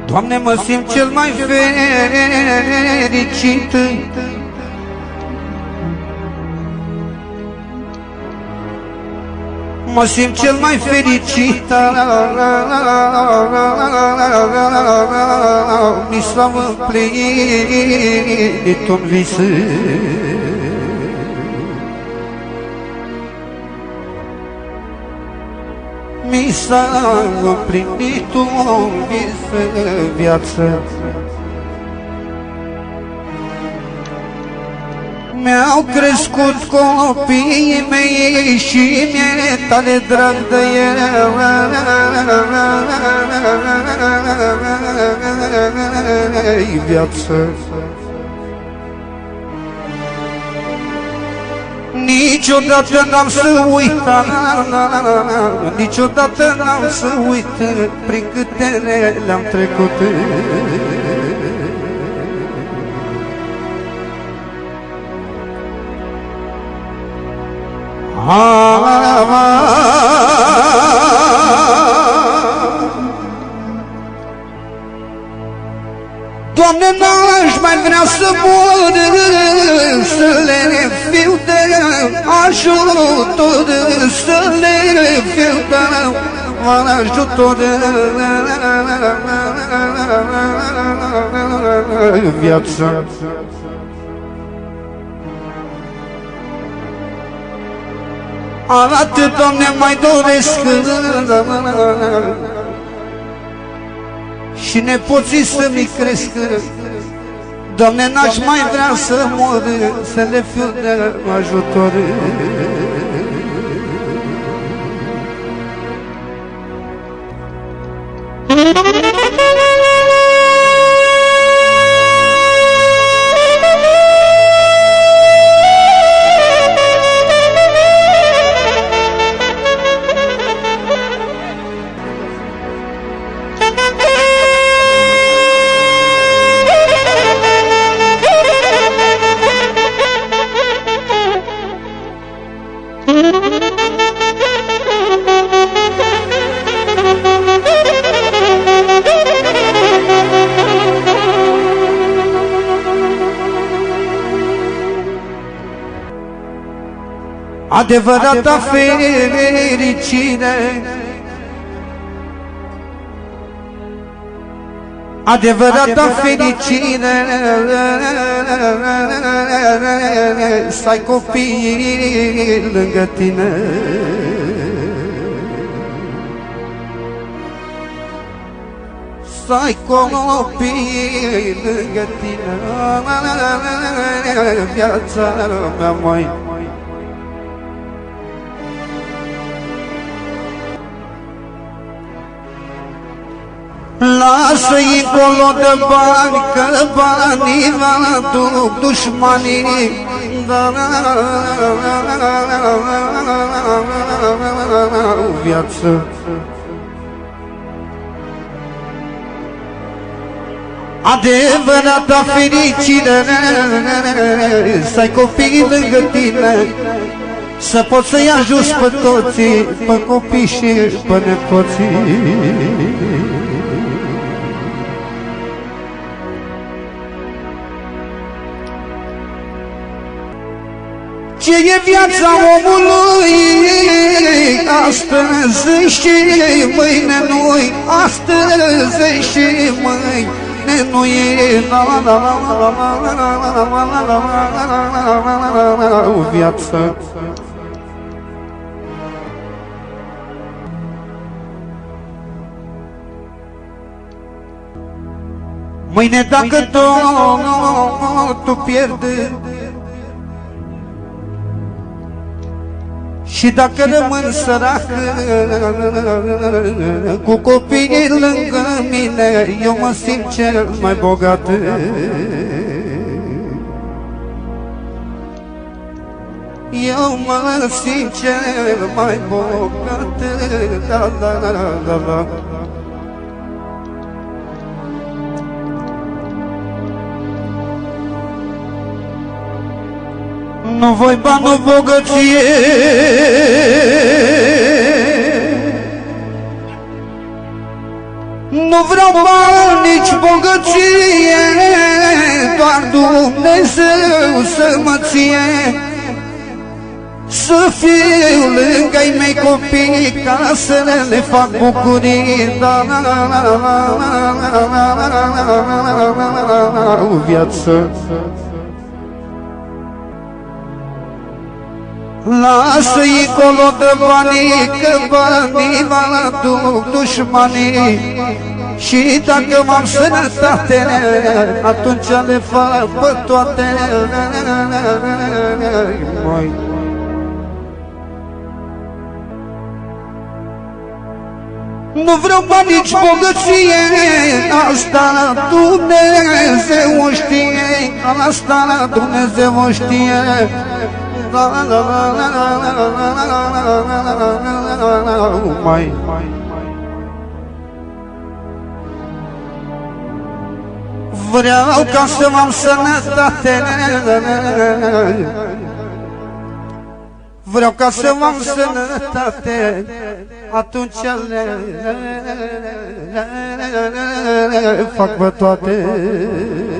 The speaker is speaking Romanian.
Doamne, mă simt cel mai fericit, mă simt cel mai fericit, mi s-a împlinit un vis. Mi s-a împlinit un vis în viață. Mi-au crescut copiii mei și mi-e tare drag de ei viață. Niciodată n-am să uit, niciodată n-am să uit prin câte le-am trecut. Doamne, n-aș mai vrea să mor, să le fiu de ajutor, să le fiu de ajutor în viață. Atât, Doamne, mai doresc și nepoții să-mi crească. Doamne, n-aș mai vrea să mor, să le fiu de ajutor. Adevărata fericire, adevărata fericire, să ai copii lângă tine. Să ai copii lângă tine, viața mea, măi. Lasă-i încolo de bani, că banii vă duc dușmanii. Viață. Adevărata fericire, să ai copii lângă tine, să poți să-i ajuți pe toții, pe copii și pe nepoții. Ce e viața omului, astăzi și mâine nu-i, astăzi și mâine nu-i, viață. Mâine dacă tu pierzi și dacă rămân sărac cu copiii lângă mine, eu mă simt cel mai bogat. Eu mă simt cel mai bogat. Da, da, da, da, da. Nu voi bani, nu bogăție, Nu vreau bani, nici bogăție, doar Dumnezeu să mă ție. Să fiu lângă-i mei copii, ca să le fac bucurii, o viață. Lasă-i colo de banii, că banii vă aduc dușmanii. Și dacă m-am sănătate, atunci le fac pe toate. Nu vreau bani, nici bogăție, asta Dumnezeu o știe, asta Dumnezeu o știe. Vreau ca să am sănătate, vreau ca să am sănătate, atunci le fac pe toate.